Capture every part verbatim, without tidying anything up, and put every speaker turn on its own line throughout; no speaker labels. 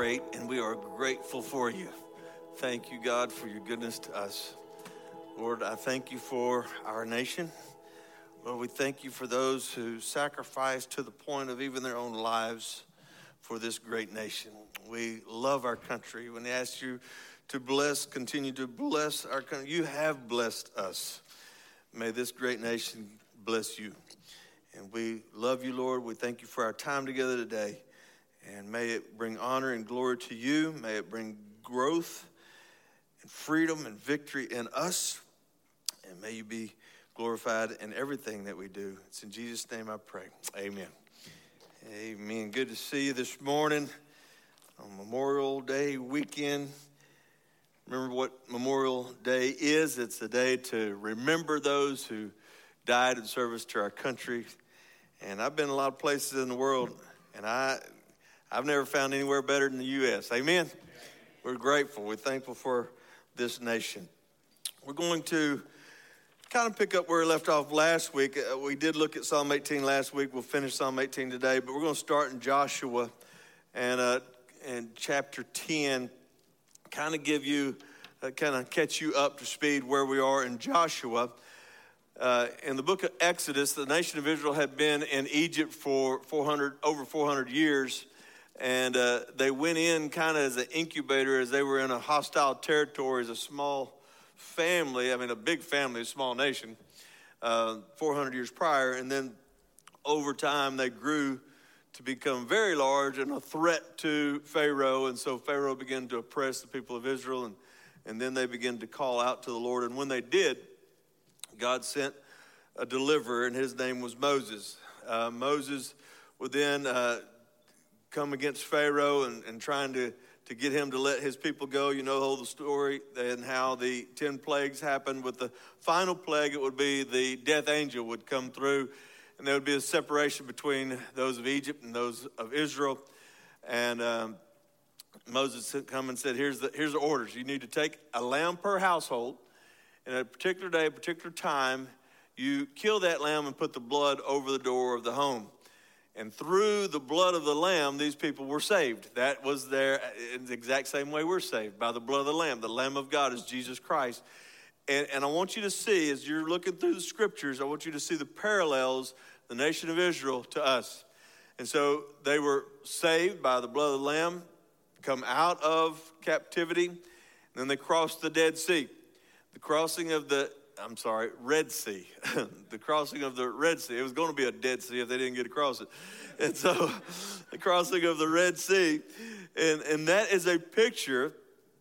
great, and we are grateful for you. Thank you, God, for your goodness to us. Lord, I thank you for our nation. Lord, we thank you for those who sacrifice to the point of even their own lives for this great nation. We love our country. When I ask you to bless, continue to bless our country, you have blessed us. May this great nation bless you. And we love you, Lord. We thank you for our time together today. And may it bring honor and glory to you. May it bring growth and freedom and victory in us. And may you be glorified in everything that we do. It's in Jesus' name I pray. Amen. Amen. Good to see you this morning on Memorial Day weekend. Remember what Memorial Day is. It's a day to remember those who died in service to our country. And I've been in a lot of places in the world, and I, I've never found anywhere better than the U S Amen? We're grateful. We're thankful for this nation. We're going to kind of pick up where we left off last week. Uh, we did look at Psalm eighteen last week. We'll finish Psalm eighteen today, but we're going to start in Joshua and uh, and chapter ten, kind of give you, uh, kind of catch you up to speed where we are in Joshua. Uh, in the book of Exodus, the nation of Israel had been in Egypt for four hundred, over four hundred years, and uh, they went in kind of as an incubator as they were in a hostile territory as a small family, I mean a big family, a small nation, uh, four hundred years prior, and then over time they grew to become very large and a threat to Pharaoh, and so Pharaoh began to oppress the people of Israel, and, and then they began to call out to the Lord, and when they did, God sent a deliverer, and his name was Moses. Uh, Moses would then uh, come against Pharaoh and, and trying to, to get him to let his people go. You know the whole story and how the ten plagues happened. With the final plague, it would be the death angel would come through, and there would be a separation between those of Egypt and those of Israel. And um, Moses come and said, here's the, here's the orders. You need to take a lamb per household. And at a particular day, a particular time, you kill that lamb and put the blood over the door of the home. And through the blood of the lamb, these people were saved. That was their, in the exact same way we're saved, by the blood of the lamb. The Lamb of God is Jesus Christ. And, and I want you to see, as you're looking through the scriptures, I want you to see the parallels, the nation of Israel to us. And so they were saved by the blood of the lamb, come out of captivity, and then they crossed the Dead Sea. The crossing of the, I'm sorry, Red Sea. The crossing of the Red Sea. It was going to be a Dead Sea if they didn't get across it. And so the crossing of the Red Sea. And, and that is a picture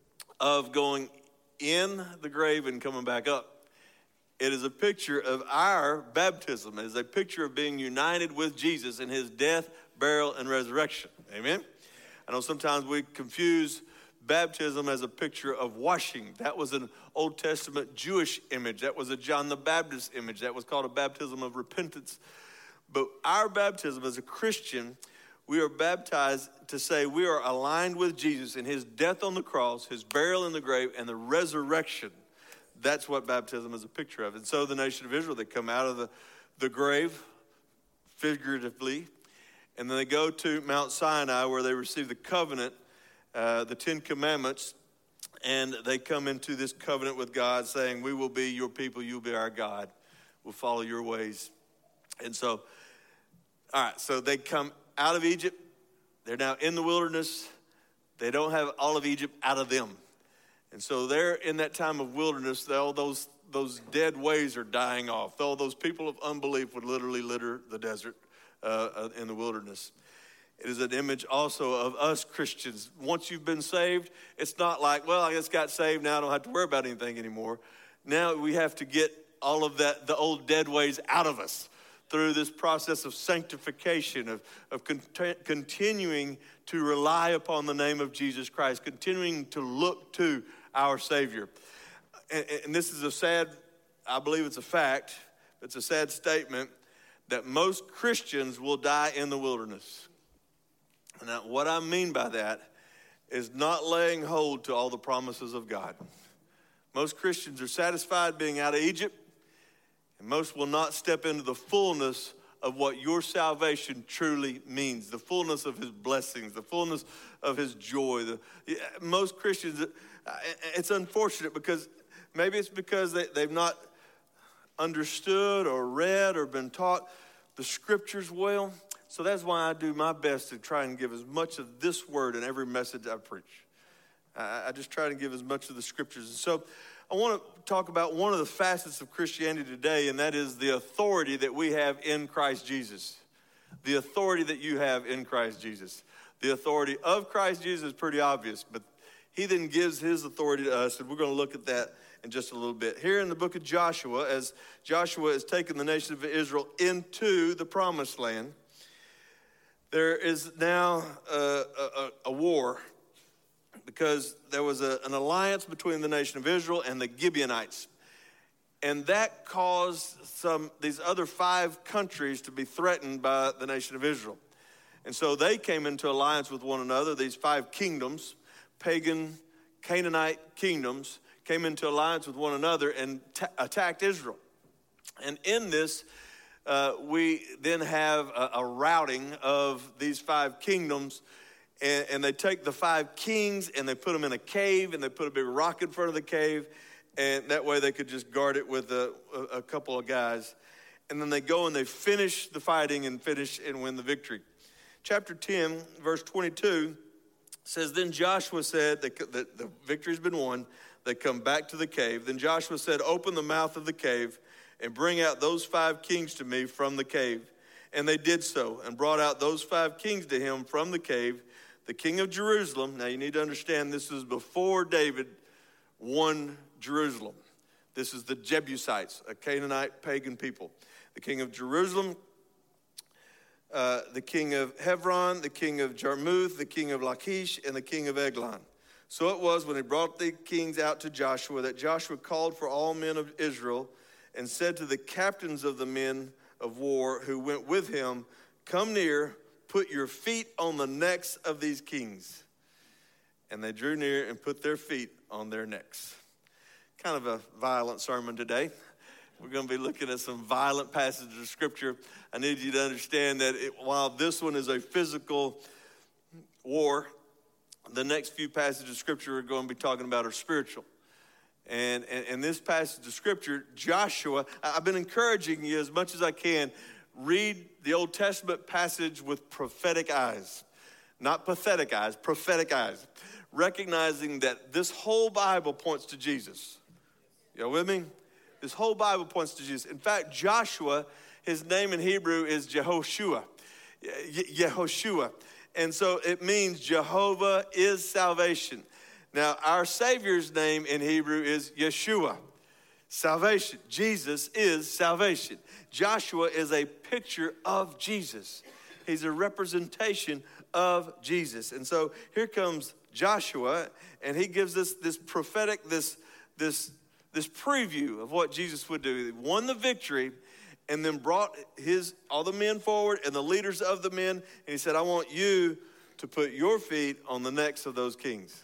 of going in the grave and coming back up. It is a picture of our baptism. It is a picture of being united with Jesus in his death, burial, and resurrection. Amen? I know sometimes we confuse baptism as a picture of washing. That was an Old Testament Jewish image. That was a John the Baptist image. That was called a baptism of repentance. But our baptism as a Christian, we are baptized to say we are aligned with Jesus in his death on the cross, his burial in the grave, and the resurrection. That's what baptism is a picture of. And so the nation of Israel, they come out of the, the grave, figuratively, and then they go to Mount Sinai where they receive the covenant, Uh, the Ten Commandments, and they come into this covenant with God saying, we will be your people, you'll be our God. We'll follow your ways. And so, all right, so they come out of Egypt. They're now in the wilderness. They don't have all of Egypt out of them. And so they're in that time of wilderness. All those, those dead ways are dying off. All those people of unbelief would literally litter the desert uh, in the wilderness. It is an image also of us Christians. Once you've been saved, it's not like, well, I just got saved, now I don't have to worry about anything anymore. Now we have to get all of that, the old dead ways out of us through this process of sanctification, of, of cont- continuing to rely upon the name of Jesus Christ, continuing to look to our Savior. And, and this is a sad, I believe it's a fact, it's a sad statement that most Christians will die in the wilderness. Now, what I mean by that is not laying hold to all the promises of God. Most Christians are satisfied being out of Egypt, and most will not step into the fullness of what your salvation truly means, the fullness of his blessings, the fullness of his joy. The, most Christians, it's unfortunate because maybe it's because they, they've not understood or read or been taught the scriptures well. So that's why I do my best to try and give as much of this word in every message I preach. I, I just try to give as much of the scriptures. And so I want to talk about one of the facets of Christianity today, and that is the authority that we have in Christ Jesus. The authority that you have in Christ Jesus. The authority of Christ Jesus is pretty obvious, but he then gives his authority to us, and we're going to look at that in just a little bit. Here in the book of Joshua, as Joshua has taken the nation of Israel into the promised land, there is now a, a, a war because there was a, an alliance between the nation of Israel and the Gibeonites. And that caused some these other five countries to be threatened by the nation of Israel. And so they came into alliance with one another. These five kingdoms, pagan Canaanite kingdoms, came into alliance with one another and t- attacked Israel. And in this, uh, we then have a, a routing of these five kingdoms. And, and they take the five kings and they put them in a cave and they put a big rock in front of the cave. And that way they could just guard it with a, a, a couple of guys. And then they go and they finish the fighting and finish and win the victory. Chapter ten, verse twenty-two says, then Joshua said that the victory's been won. They come back to the cave. Then Joshua said, open the mouth of the cave and bring out those five kings to me from the cave. And they did so and brought out those five kings to him from the cave. The king of Jerusalem, now you need to understand this is before David won Jerusalem. This is the Jebusites, a Canaanite pagan people. The king of Jerusalem, uh, the king of Hebron, the king of Jarmuth, the king of Lachish, and the king of Eglon. So it was when he brought the kings out to Joshua that Joshua called for all men of Israel and said to the captains of the men of war who went with him, come near, put your feet on the necks of these kings. And they drew near and put their feet on their necks. Kind of a violent sermon today. We're going to be looking at some violent passages of scripture. I need you to understand that it, while this one is a physical war, the next few passages of scripture we're going to be talking about are spiritual. And in this passage of scripture, Joshua, I've been encouraging you as much as I can, read the Old Testament passage with prophetic eyes. Not pathetic eyes, prophetic eyes. Recognizing that this whole Bible points to Jesus. You with me? This whole Bible points to Jesus. In fact, Joshua, his name in Hebrew is Jehoshua. Yehoshua. And so it means Jehovah is salvation. Now, our Savior's name in Hebrew is Yeshua. Salvation. Jesus is salvation. Joshua is a picture of Jesus. He's a representation of Jesus. And so here comes Joshua, and he gives us this prophetic, this, this, this preview of what Jesus would do. He won the victory and then brought his all the men forward and the leaders of the men, and he said, I want you to put your feet on the necks of those kings.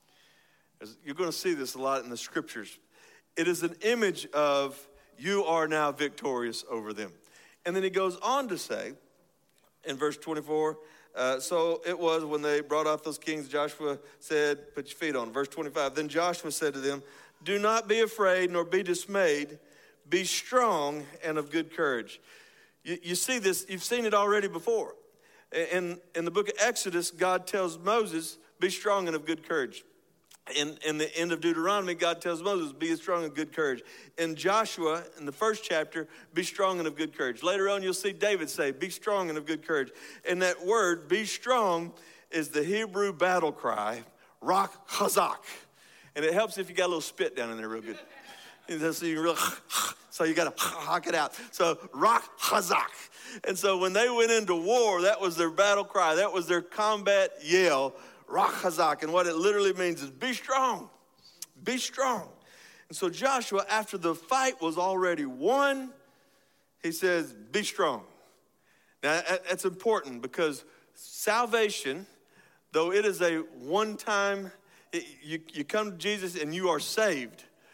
You're going to see this a lot in the scriptures. It is an image of you are now victorious over them. And then he goes on to say in verse twenty-four, uh, so it was when they brought out those kings, Joshua said, put your feet on. Verse twenty-five, then Joshua said to them, do not be afraid nor be dismayed. Be strong and of good courage. You, you see this, you've seen it already before. In, in the book of Exodus, God tells Moses, be strong and of good courage. In, in the end of Deuteronomy, God tells Moses, be strong and of good courage. In Joshua, in the first chapter, be strong and of good courage. Later on, you'll see David say, be strong and of good courage. And that word, be strong, is the Hebrew battle cry, Rak Chazak. And it helps if you got a little spit down in there real good. So you, really, so you got to hawk it out. So, Rak Chazak. And so when they went into war, that was their battle cry. That was their combat yell, Rak Chazak. And what it literally means is be strong. Be strong. And so Joshua, after the fight was already won, he says, be strong. Now, that's important because salvation, though it is a one-time, you, you come to Jesus and you are saved.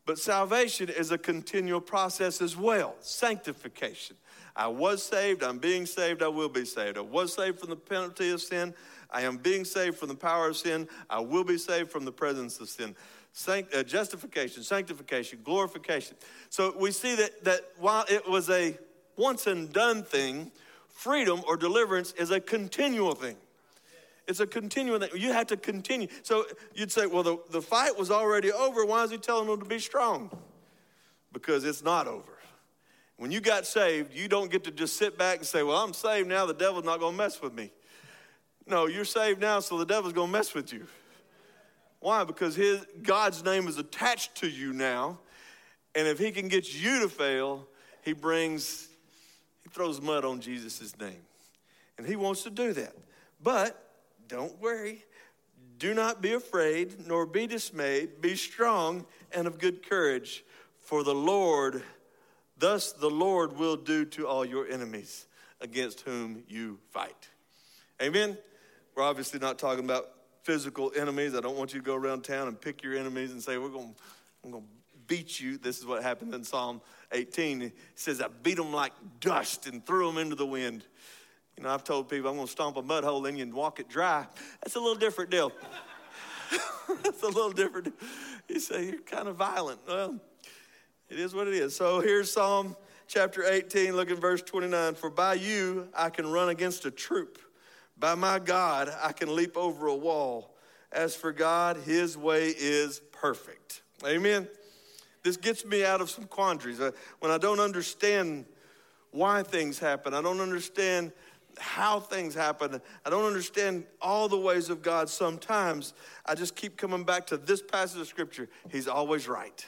But salvation is a continual process as well. Sanctification. I was saved, I'm being saved, I will be saved. I was saved from the penalty of sin. I am being saved from the power of sin. I will be saved from the presence of sin. Sanct, uh, justification, sanctification, glorification. So we see that, that while it was a once and done thing, freedom or deliverance is a continual thing. It's a continual thing. You have to continue. So you'd say, well, the, the fight was already over. Why is he telling them to be strong? Because it's not over. When you got saved, you don't get to just sit back and say, well, I'm saved now, the devil's not going to mess with me. No, you're saved now, so the devil's going to mess with you. Why? Because his God's name is attached to you now, and if he can get you to fail, he brings, he throws mud on Jesus' name. And he wants to do that. But don't worry. Do not be afraid, nor be dismayed. Be strong and of good courage, for the Lord, thus the Lord will do to all your enemies against whom you fight. Amen? We're obviously not talking about physical enemies. I don't want you to go around town and pick your enemies and say, we're going I'm going to beat you. This is what happened in Psalm eighteen. It says, I beat them like dust and threw them into the wind. You know, I've told people I'm going to stomp a mud hole in you and walk it dry. That's a little different deal. That's a little different. You say, you're kind of violent. Well, it is what it is. So here's Psalm chapter eighteen, look at verse twenty-nine. For by you I can run against a troop. By my God, I can leap over a wall. As for God, his way is perfect. Amen. This gets me out of some quandaries. When I don't understand why things happen, I don't understand how things happen, I don't understand all the ways of God sometimes, I just keep coming back to this passage of scripture. He's always right.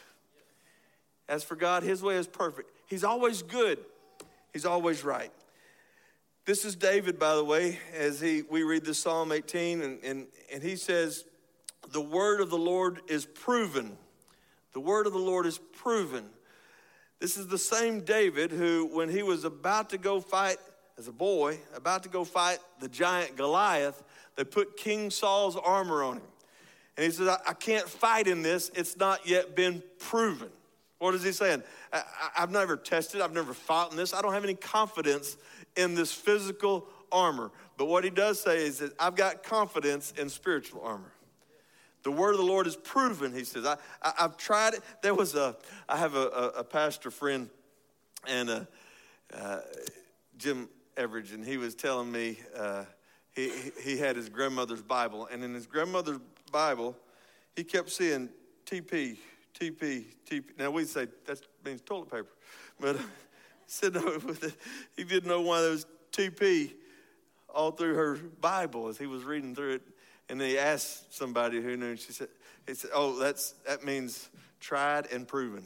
As for God, his way is perfect. He's always good. He's always right. This is David, by the way, as he we read this Psalm eighteen, and, and, and he says, the word of the Lord is proven. The word of the Lord is proven. This is the same David who, when he was about to go fight, as a boy, about to go fight the giant Goliath, they put King Saul's armor on him. And he says, I, I can't fight in this. It's not yet been proven. What is he saying? I, I, I've never tested. I've never fought in this. I don't have any confidence in this physical armor. But what he does say is that I've got confidence in spiritual armor. The word of the Lord is proven, he says. I, I, I've tried it. There was a, I have a, a, a pastor friend, and uh, uh, Jim Everidge, and he was telling me uh, he, he had his grandmother's Bible, and in his grandmother's Bible, he kept seeing T P, T P, T P. Now, we say that means toilet paper, but he said no, he didn't know why there was T P all through her Bible as he was reading through it. And then he asked somebody who knew, and she said, he said, oh, that's that means tried and proven.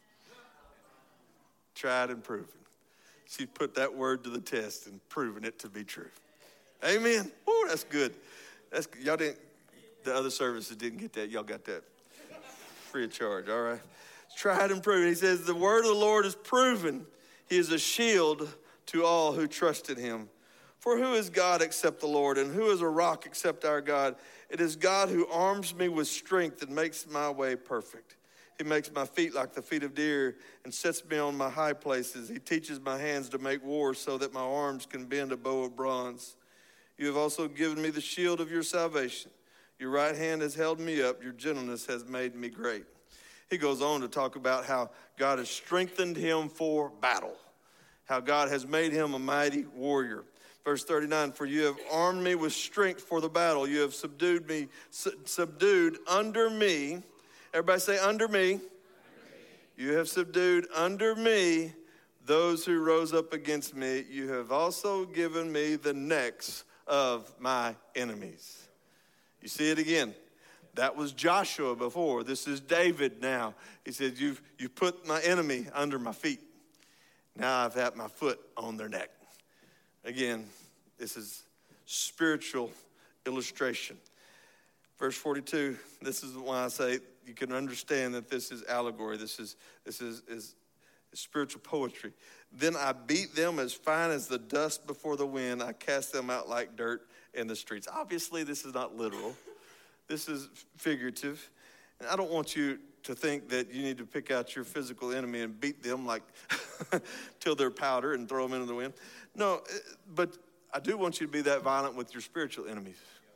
Tried and proven. She put that word to the test and proven it to be true. Amen. Oh, that's good. That's y'all didn't. The other services didn't get that. Y'all got that free of charge. All right. Tried and proven. He says the word of the Lord is proven. He is a shield to all who trust in him. For who is God except the Lord, and who is a rock except our God? It is God who arms me with strength and makes my way perfect. He makes my feet like the feet of deer and sets me on my high places. He teaches my hands to make war so that my arms can bend a bow of bronze. You have also given me the shield of your salvation. Your right hand has held me up. Your gentleness has made me great. He goes on to talk about how God has strengthened him for battle, how God has made him a mighty warrior. Verse thirty-nine, for you have armed me with strength for the battle. You have subdued me, su- subdued under me. Everybody say, under me. Under me. You have subdued under me those who rose up against me. You have also given me the necks of my enemies. You see it again. That was Joshua before. This is David now. He said, you've, you've put my enemy under my feet. Now I've had my foot on their neck. Again, this is spiritual illustration. Verse forty-two, this is why I say you can understand that this is allegory. This is this is, is spiritual poetry. Then I beat them as fine as the dust before the wind. I cast them out like dirt in the streets. Obviously, this is not literal. This is figurative. And I don't want you to think that you need to pick out your physical enemy and beat them like till they're powder and throw them into the wind. No, but I do want you to be that violent with your spiritual enemies.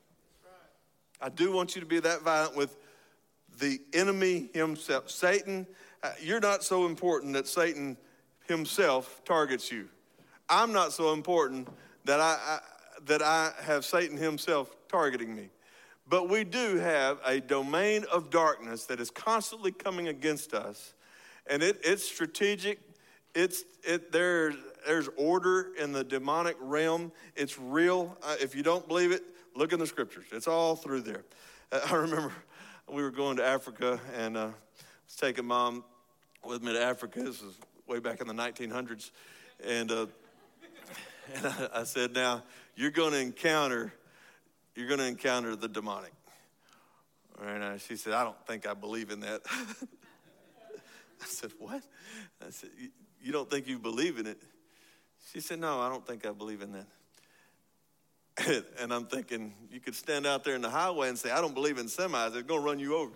I do want you to be that violent with the enemy himself. Satan, uh, you're not so important that Satan himself targets you. I'm not so important that I, I that I have Satan himself targeting me. But we do have a domain of darkness that is constantly coming against us. And it, it's strategic. It's it there's there's order in the demonic realm. It's real. Uh, if you don't believe it, look in the scriptures. It's all through there. Uh, I remember we were going to Africa, and uh, I was taking Mom with me to Africa. This was way back in the nineteen hundreds. And, uh, and I, I said, now, you're going to encounter, you're going to encounter the demonic. And uh, she said, I don't think I believe in that. I said, what? I said, you don't think you believe in it? She said, no, I don't think I believe in that. And I'm thinking, you could stand out there in the highway and say, I don't believe in semis. They're going to run you over.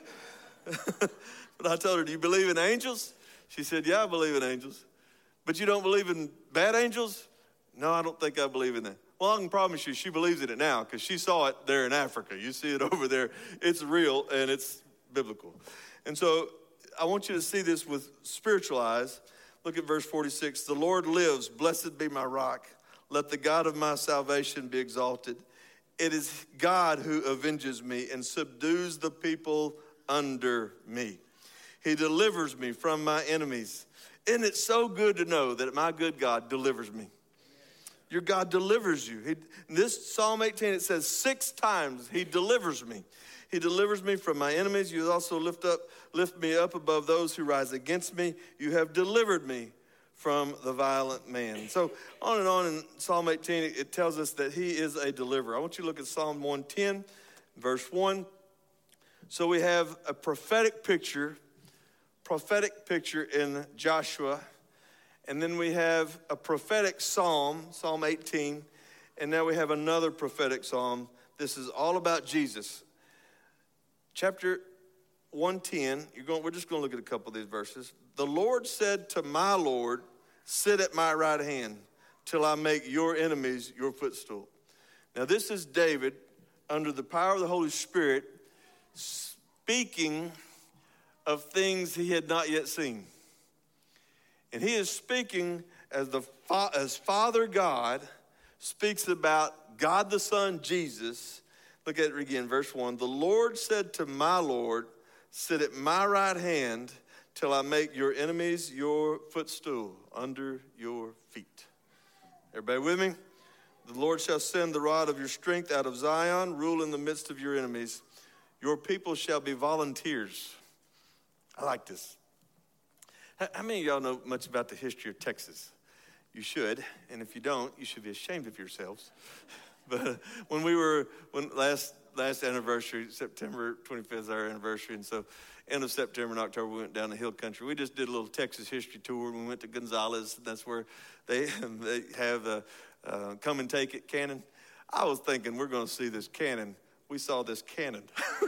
But I told her, do you believe in angels? She said, yeah, I believe in angels. But you don't believe in bad angels? No, I don't think I believe in that. Well, I can promise you she believes in it now because she saw it there in Africa. You see it over there. It's real and it's biblical. And so I want you to see this with spiritual eyes. Look at verse forty-six. The Lord lives. Blessed be my rock. Let the God of my salvation be exalted. It is God who avenges me and subdues the people under me. He delivers me from my enemies. Isn't it so good to know that my good God delivers me? Your God delivers you. He, in this Psalm eighteen, it says six times, he delivers me. He delivers me from my enemies. You also lift up, lift me up above those who rise against me. You have delivered me from the violent man. So on and on in Psalm eighteen, it tells us that he is a deliverer. I want you to look at Psalm one ten, verse one. So we have a prophetic picture, prophetic picture in Joshua. And then we have a prophetic psalm, Psalm eighteen. And now we have another prophetic psalm. This is all about Jesus. Chapter one ten, you're going, we're just going to look at a couple of these verses. The Lord said to my Lord, sit at my right hand till I make your enemies your footstool. Now this is David under the power of the Holy Spirit speaking of things he had not yet seen. And he is speaking as the as Father God speaks about God the Son, Jesus. Look at it again, verse one. The Lord said to my Lord, sit at my right hand till I make your enemies your footstool under your feet. Everybody with me? The Lord shall send the rod of your strength out of Zion, rule in the midst of your enemies. Your people shall be volunteers. I like this. How many of y'all know much about the history of Texas? You should, and if you don't, you should be ashamed of yourselves. But when we were, when last last anniversary, September twenty-fifth is our anniversary, and so end of September and October, we went down to Hill Country. We just did a little Texas history tour. We went to Gonzales. That's where they, they have a uh, come and take it cannon. I was thinking we're going to see this cannon. We saw this cannon.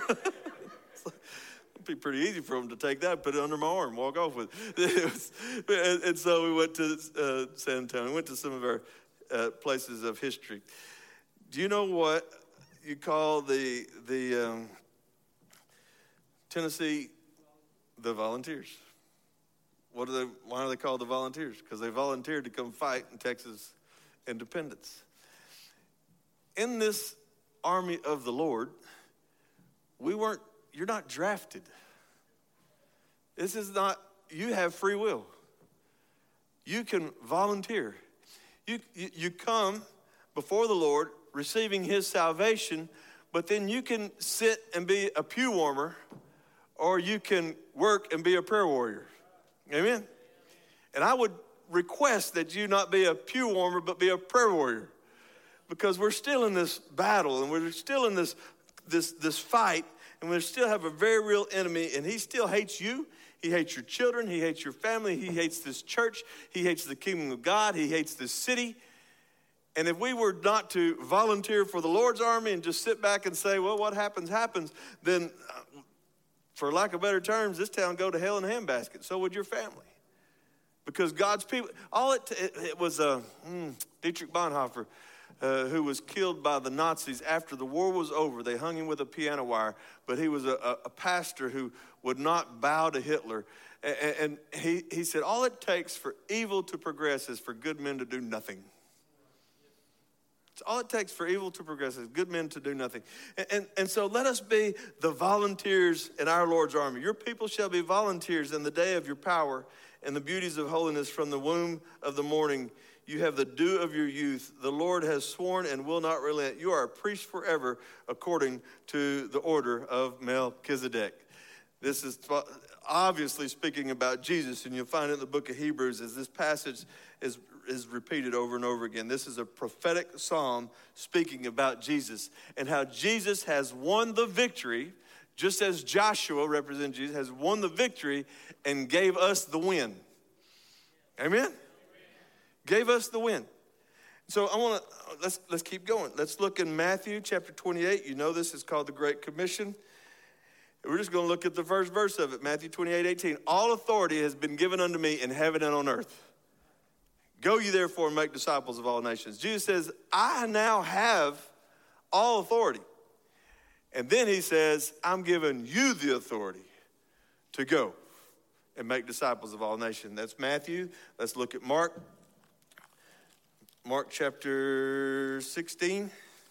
It'd be pretty easy for them to take that, put it under my arm, walk off with it. Was, and, and so we went to uh, San Antonio. We went to some of our uh, places of history. Do you know what you call the the um, Tennessee the Volunteers? What are they? Why are they called the Volunteers? Because they volunteered to come fight in Texas independence. In this army of the Lord, we weren't. You're not drafted. This is not. You have free will. You can volunteer. You you, you come before the Lord, receiving his salvation, but then you can sit and be a pew warmer, or you can work and be a prayer warrior. Amen? And I would request that you not be a pew warmer, but be a prayer warrior, because we're still in this battle, and we're still in this this this fight, and we still have a very real enemy, and he still hates you. He hates your children. He hates your family. He hates this church. He hates the kingdom of God. He hates this city. And if we were not to volunteer for the Lord's army and just sit back and say, well, what happens, happens, then for lack of better terms, this town go to hell in a handbasket. So would your family. Because God's people, all it, it, it was uh, mm, Dietrich Bonhoeffer, uh, who was killed by the Nazis after the war was over. They hung him with a piano wire, but he was a, a, a pastor who would not bow to Hitler. And, and he, he said, all it takes for evil to progress is for good men to do nothing. It's all it takes for evil to progress is good men to do nothing. And, and, and so let us be the volunteers in our Lord's army. Your people shall be volunteers in the day of your power and the beauties of holiness. From the womb of the morning, you have the dew of your youth. The Lord has sworn and will not relent. You are a priest forever according to the order of Melchizedek. This is obviously speaking about Jesus, and you'll find it in the book of Hebrews as this passage is, is repeated over and over again. This is a prophetic psalm speaking about Jesus and how Jesus has won the victory, just as Joshua, representing Jesus, has won the victory and gave us the win. Amen? Amen. Gave us the win. So I want to, let's, let's keep going. Let's look in Matthew chapter twenty-eight. You know this is called the Great Commission. We're just going to look at the first verse of it, Matthew twenty-eight, eighteen. All authority has been given unto me in heaven and on earth. Go ye therefore and make disciples of all nations. Jesus says, I now have all authority. And then he says, I'm giving you the authority to go and make disciples of all nations. That's Matthew. Let's look at Mark. Mark chapter sixteen.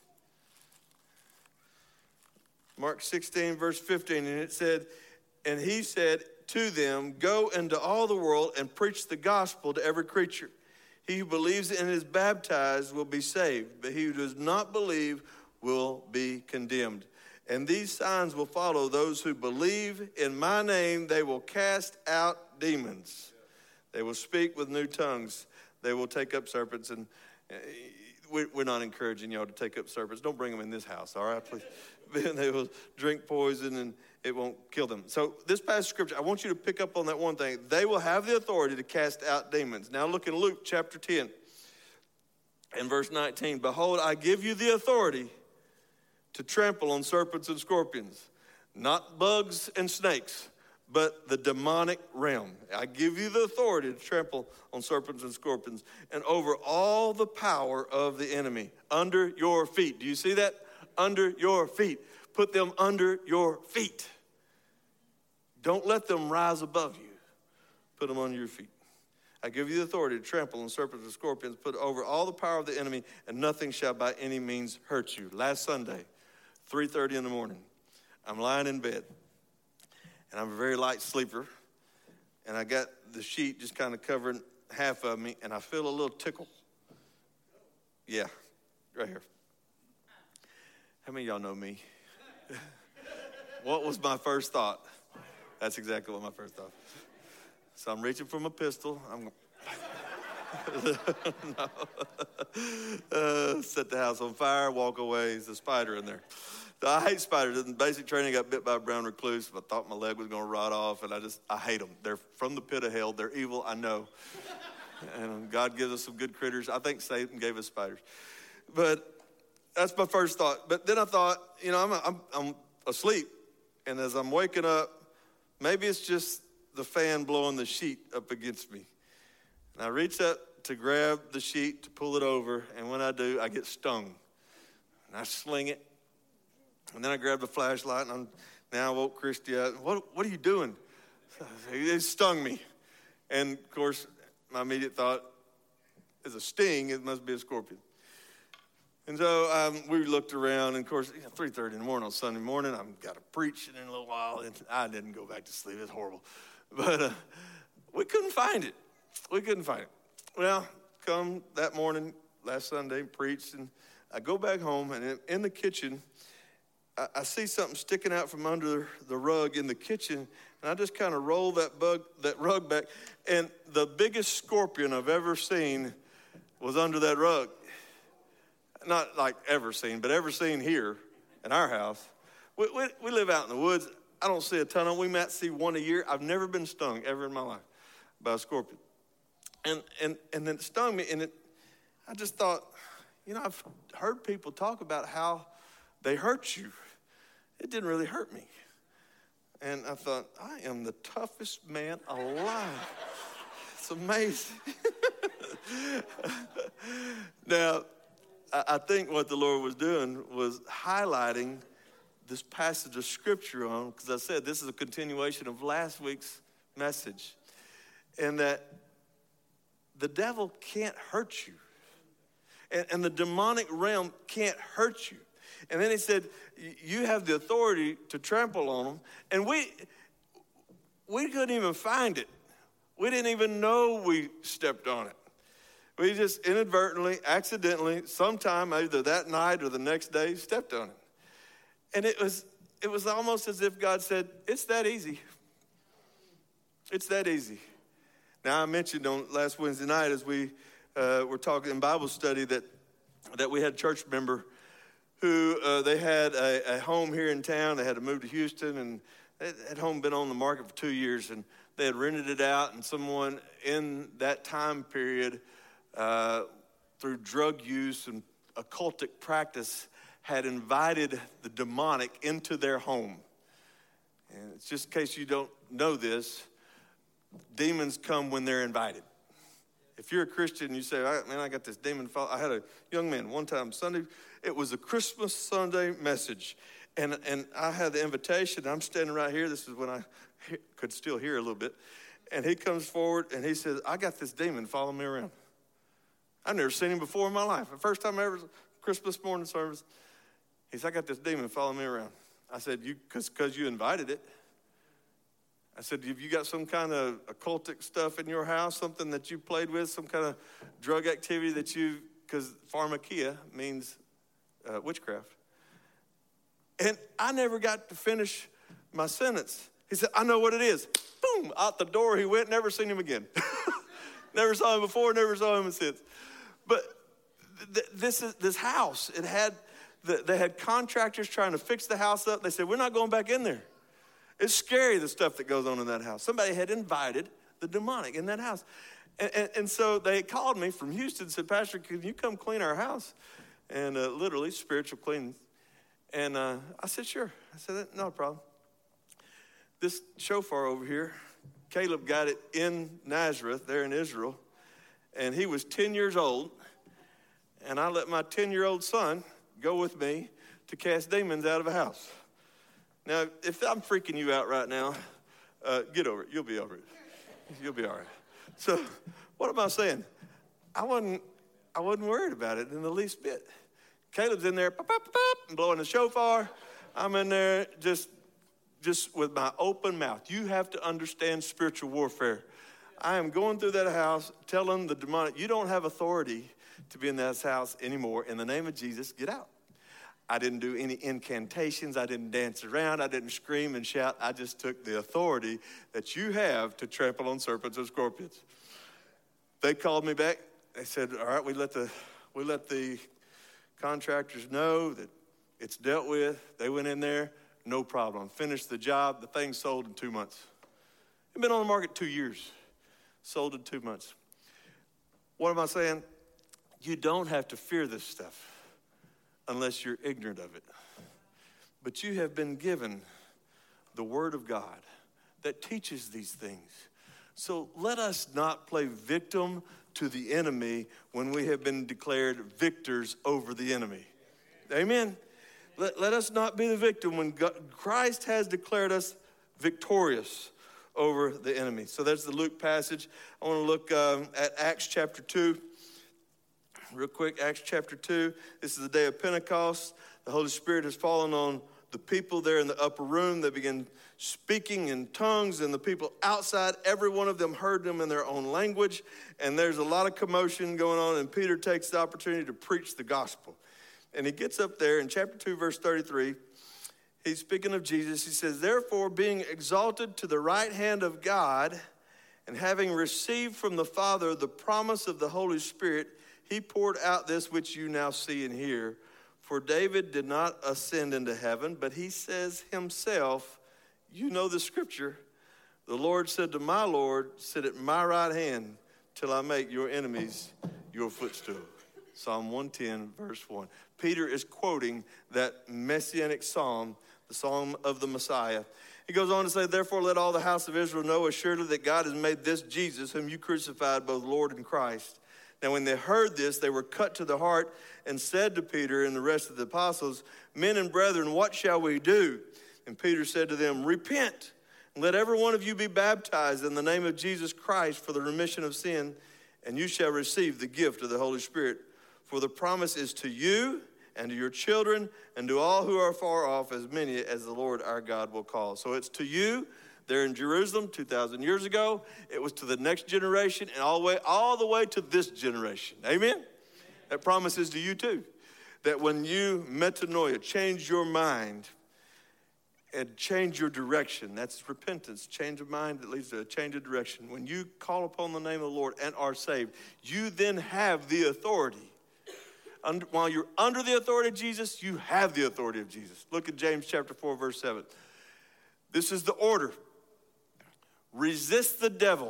Mark sixteen, verse fifteen, and it said, and he said to them, go into all the world and preach the gospel to every creature. He who believes and is baptized will be saved, but he who does not believe will be condemned. And these signs will follow those who believe. In my name they will cast out demons. They will speak with new tongues. They will take up serpents. And we're not encouraging y'all to take up serpents. Don't bring them in this house, all right, please. They will drink poison and it won't kill them. So this passage of scripture, I want you to pick up on that one thing. They will have the authority to cast out demons. Now look in Luke chapter ten and verse nineteen. Behold, I give you the authority to trample on serpents and scorpions, not bugs and snakes, but the demonic realm. I give you the authority to trample on serpents and scorpions and over all the power of the enemy under your feet. Do you see that? Under your feet. Put them under your feet. Don't let them rise above you. Put them under your feet. I give you the authority to trample on serpents and scorpions, put over all the power of the enemy, and nothing shall by any means hurt you. Last Sunday, three thirty in the morning, I'm lying in bed, and I'm a very light sleeper, and I got the sheet just kind of covering half of me, and I feel a little tickle. Yeah, right here. How many of y'all know me? What was my first thought? That's exactly what my first thought. So I'm reaching for my pistol. I'm no. uh, set the house on fire, walk away. There's a spider in there. So I hate spiders. In basic training, I got bit by a brown recluse. I thought my leg was going to rot off, and I just, I hate them. They're from the pit of hell. They're evil, I know. And God gives us some good critters. I think Satan gave us spiders. But that's my first thought. But then I thought, you know, I'm, I'm, I'm asleep. And as I'm waking up, maybe it's just the fan blowing the sheet up against me. And I reach up to grab the sheet to pull it over. And when I do, I get stung. And I sling it. And then I grab the flashlight. And I'm, now I woke Christy up. What, what are you doing? It stung me. And, of course, my immediate thought is a sting. It must be a scorpion. And so um, we looked around, and of course, you know, three thirty in the morning on Sunday morning, I've got to preach in a little while, and I didn't go back to sleep. It's horrible. But uh, we couldn't find it. We couldn't find it. Well, come that morning, last Sunday, preached, and I go back home, and in, in the kitchen, I, I see something sticking out from under the rug in the kitchen, and I just kind of roll that bug, that rug back, and the biggest scorpion I've ever seen was under that rug. Not like ever seen, but ever seen here in our house. We, we, we live out in the woods. I don't see a ton of them. We might see one a year. I've never been stung ever in my life by a scorpion. And and and then it stung me, and it, I just thought, you know, I've heard people talk about how they hurt you. It didn't really hurt me. And I thought, I am the toughest man alive. It's amazing. Now, I think what the Lord was doing was highlighting this passage of scripture on, because I said this is a continuation of last week's message, and that the devil can't hurt you, and, and the demonic realm can't hurt you. And then he said, you have the authority to trample on them, and we we couldn't even find it. We didn't even know we stepped on it. We just inadvertently, accidentally, sometime either that night or the next day, stepped on it. And it was it was almost as if God said, it's that easy. It's that easy. Now, I mentioned on last Wednesday night as we uh, were talking in Bible study that, that we had a church member who uh, they had a, a home here in town. They had to move to Houston, and that home had been on the market for two years, and they had rented it out, and someone in that time period, uh, through drug use and occultic practice, had invited the demonic into their home. And it's just in case you don't know this, demons come when they're invited. If you're a Christian, you say, man, I got this demon follow. I had a young man one time Sunday. It was a Christmas Sunday message. And and I had the invitation. I'm standing right here. This is when I he- could still hear a little bit. And he comes forward and he says, I got this demon following me around. I've never seen him before in my life. The first time I ever, Christmas morning service, he said, I got this demon following me around. I said, you, cause, cause you invited it. I said, have you got some kind of occultic stuff in your house, something that you played with, some kind of drug activity that you, because pharmakia means uh, witchcraft. And I never got to finish my sentence. He said, I know what it is. Boom, out the door he went, never seen him again. Never saw him before, never saw him since. But th- this is this house, it had, the, they had contractors trying to fix the house up. They said, we're not going back in there. It's scary, the stuff that goes on in that house. Somebody had invited the demonic in that house. And, and, and so they called me from Houston and said, Pastor, can you come clean our house? And uh, literally, spiritual cleaning. And uh, I said, sure. I said, no problem. This shofar over here, Caleb got it in Nazareth, there in Israel. And he was ten years old. And I let my ten-year-old son go with me to cast demons out of a house. Now, if I'm freaking you out right now, uh, get over it. You'll be over it. You'll be all right. So, what am I saying? I wasn't, I wasn't worried about it in the least bit. Caleb's in there, pop, pop, pop, and blowing the shofar. I'm in there just, just with my open mouth. You have to understand spiritual warfare. I am going through that house, telling the demonic, you don't have authority to be in that house anymore. In the name of Jesus, get out. I didn't do any incantations. I didn't dance around. I didn't scream and shout. I just took the authority that you have to trample on serpents and scorpions. They called me back. They said, all right, we let the we let the contractors know that it's dealt with. They went in there, no problem. Finished the job. The thing sold in two months. It's been on the market two years. Sold in two months. What am I saying? You don't have to fear this stuff unless you're ignorant of it. But you have been given the Word of God that teaches these things. So let us not play victim to the enemy when we have been declared victors over the enemy. Amen? Let, let us not be the victim when God, Christ has declared us victorious over the enemy. So there's the Luke passage. I want to look um, at Acts chapter two. Real quick, Acts chapter two. This is the day of Pentecost. The Holy Spirit has fallen on the people there in the upper room. They begin speaking in tongues, and the people outside, every one of them heard them in their own language. And there's a lot of commotion going on, and Peter takes the opportunity to preach the gospel. And he gets up there in chapter two, verse thirty-three. He's speaking of Jesus. He says, therefore, being exalted to the right hand of God, and having received from the Father the promise of the Holy Spirit, he poured out this which you now see and hear. For David did not ascend into heaven, but he says himself, you know the scripture, the Lord said to my Lord, sit at my right hand till I make your enemies your footstool. Psalm one ten, verse one. Peter is quoting that messianic psalm, the psalm of the Messiah. He goes on to say, therefore let all the house of Israel know assuredly that God has made this Jesus, whom you crucified, both Lord and Christ. Now when they heard this, they were cut to the heart and said to Peter and the rest of the apostles, men and brethren, what shall we do? And Peter said to them, repent, and let every one of you be baptized in the name of Jesus Christ for the remission of sin, and you shall receive the gift of the Holy Spirit. For the promise is to you and to your children and to all who are far off, as many as the Lord our God will call. So it's to you there in Jerusalem two thousand years ago. It was to the next generation and all the way, all the way to this generation. Amen? Amen. That promise is to you too. That when you metanoia, change your mind and change your direction. That's repentance, change of mind that leads to a change of direction. When you call upon the name of the Lord and are saved, you then have the authority. Under, while you're under the authority of Jesus, you have the authority of Jesus. Look at James chapter four, verse seven. This is the order. Resist the devil.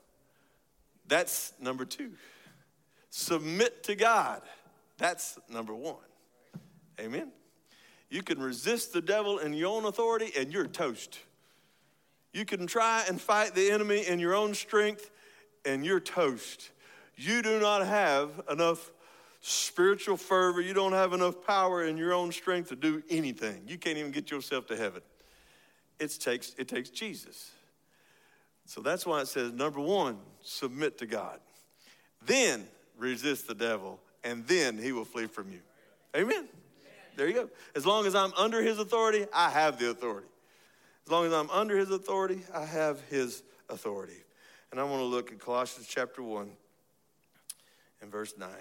That's number two. Submit to God. That's number one. Amen. You can resist the devil in your own authority and you're toast. You can try and fight the enemy in your own strength and you're toast. You do not have enough spiritual fervor. You don't have enough power in your own strength to do anything. You can't even get yourself to heaven. It takes, it takes Jesus. So that's why it says, number one, submit to God. Then resist the devil, and then he will flee from you. Amen. There you go. As long as I'm under his authority, I have the authority. As long as I'm under his authority, I have his authority. And I want to look at Colossians chapter one and verse nine.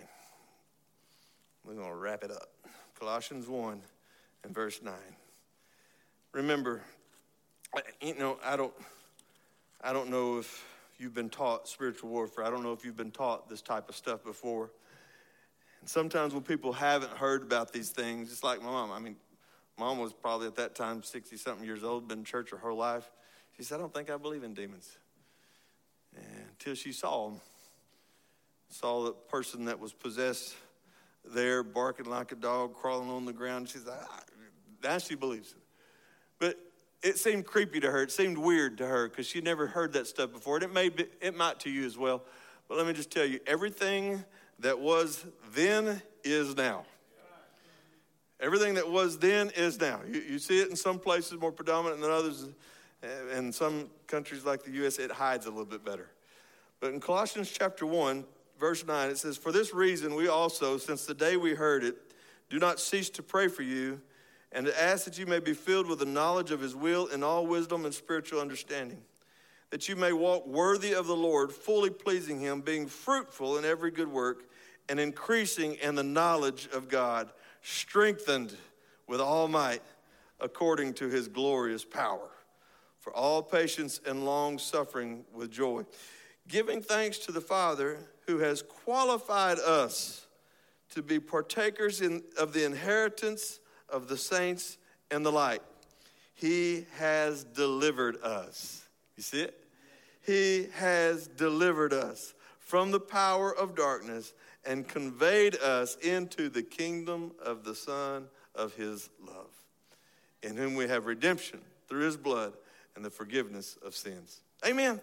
We're going to wrap it up. Colossians one and verse nine. Remember, you know, I don't, I don't know if you've been taught spiritual warfare. I don't know if you've been taught this type of stuff before. And sometimes when people haven't heard about these things, just like my mom. I mean, mom was probably at that time sixty-something years old, been in church her whole life. She said, I don't think I believe in demons. And until she saw them, saw the person that was possessed there barking like a dog, crawling on the ground. She's like, ah, now she believes it. But it seemed creepy to her. It seemed weird to her because she never heard that stuff before. And it may be, it might to you as well. But let me just tell you, everything that was then is now. Everything that was then is now. You, you see it in some places more predominant than others. In some countries like the U S, it hides a little bit better. But in Colossians chapter one, verse nine, it says, for this reason we also, since the day we heard it, do not cease to pray for you and to ask that you may be filled with the knowledge of his will in all wisdom and spiritual understanding, that you may walk worthy of the Lord, fully pleasing him, being fruitful in every good work and increasing in the knowledge of God, strengthened with all might according to his glorious power, for all patience and long suffering with joy, giving thanks to the Father who has qualified us to be partakers in, of the inheritance of the saints and the light. He has delivered us. You see it? He has delivered us from the power of darkness and conveyed us into the kingdom of the Son of his love, in whom we have redemption through his blood and the forgiveness of sins. Amen.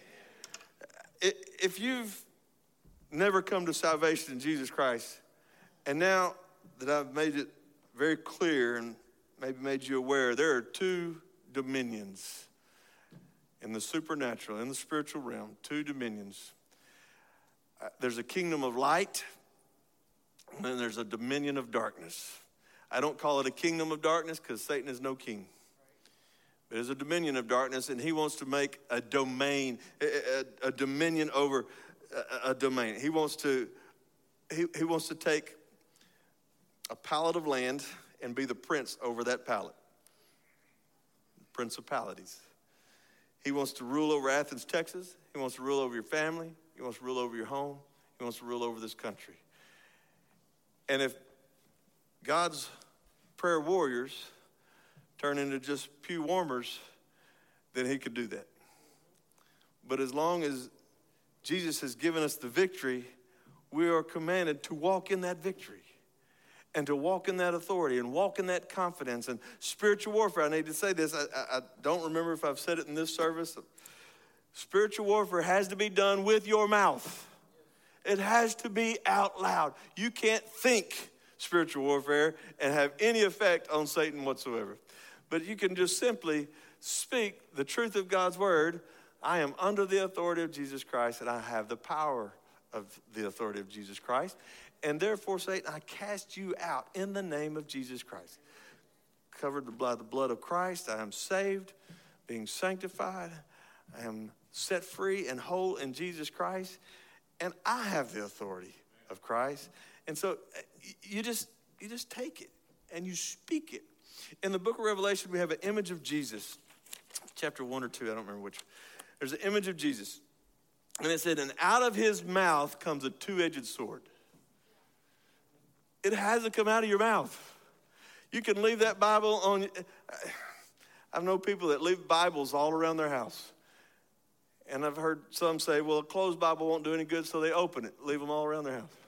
Amen. If you've never come to salvation in Jesus Christ, and now that I've made it very clear and maybe made you aware, there are two dominions in the supernatural, in the spiritual realm, two dominions. Uh, there's a kingdom of light, and then there's a dominion of darkness. I don't call it a kingdom of darkness because Satan is no king. It is a dominion of darkness, and he wants to make a domain, a, a, a dominion over a, a domain. He wants to, he, he wants to take a pallet of land and be the prince over that pallet. Principalities. He wants to rule over Athens, Texas. He wants to rule over your family. He wants to rule over your home. He wants to rule over this country. And if God's prayer warriors turn into just pew warmers, then he could do that. But as long as Jesus has given us the victory, we are commanded to walk in that victory. and to walk in that authority and walk in that confidence. And spiritual warfare, I need to say this. I, I, I don't remember if I've said it in this service. Spiritual warfare has to be done with your mouth. It has to be out loud. You can't think spiritual warfare and have any effect on Satan whatsoever. But you can just simply speak the truth of God's word. I am under the authority of Jesus Christ, and I have the power of the authority of Jesus Christ. And therefore, Satan, I cast you out in the name of Jesus Christ. Covered by the blood of Christ, I am saved, being sanctified. I am set free and whole in Jesus Christ. And I have the authority of Christ. And so you just you just take it and you speak it. In the book of Revelation, we have an image of Jesus. Chapter one or two, I don't remember which. There's an image of Jesus. And it said, and out of his mouth comes a two-edged sword. It has to come out of your mouth. You can leave that Bible on. I know people that leave Bibles all around their house. And I've heard some say, well, a closed Bible won't do any good, so they open it, leave them all around their house.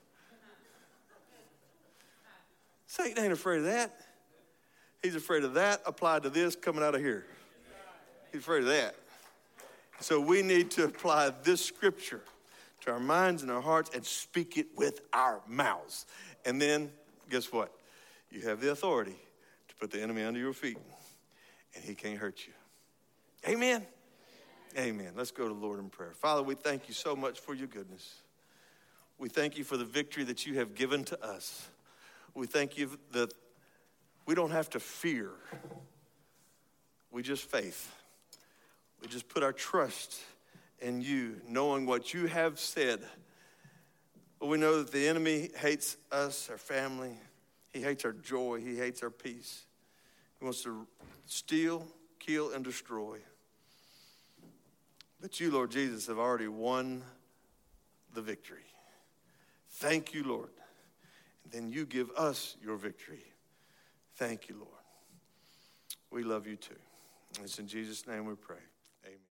Satan ain't afraid of that. He's afraid of that applied to this coming out of here. He's afraid of that. So we need to apply this scripture to our minds and our hearts and speak it with our mouths. And then, guess what? You have the authority to put the enemy under your feet, and he can't hurt you. Amen. Amen. Let's go to the Lord in prayer. Father, we thank you so much for your goodness. We thank you for the victory that you have given to us. We thank you that we don't have to fear. We just faith. We just put our trust in you, knowing what you have said. But we know that the enemy hates us, our family. He hates our joy. He hates our peace. He wants to steal, kill, and destroy. But you, Lord Jesus, have already won the victory. Thank you, Lord. And then you give us your victory. Thank you, Lord. We love you too. It's in Jesus' name we pray. Amen.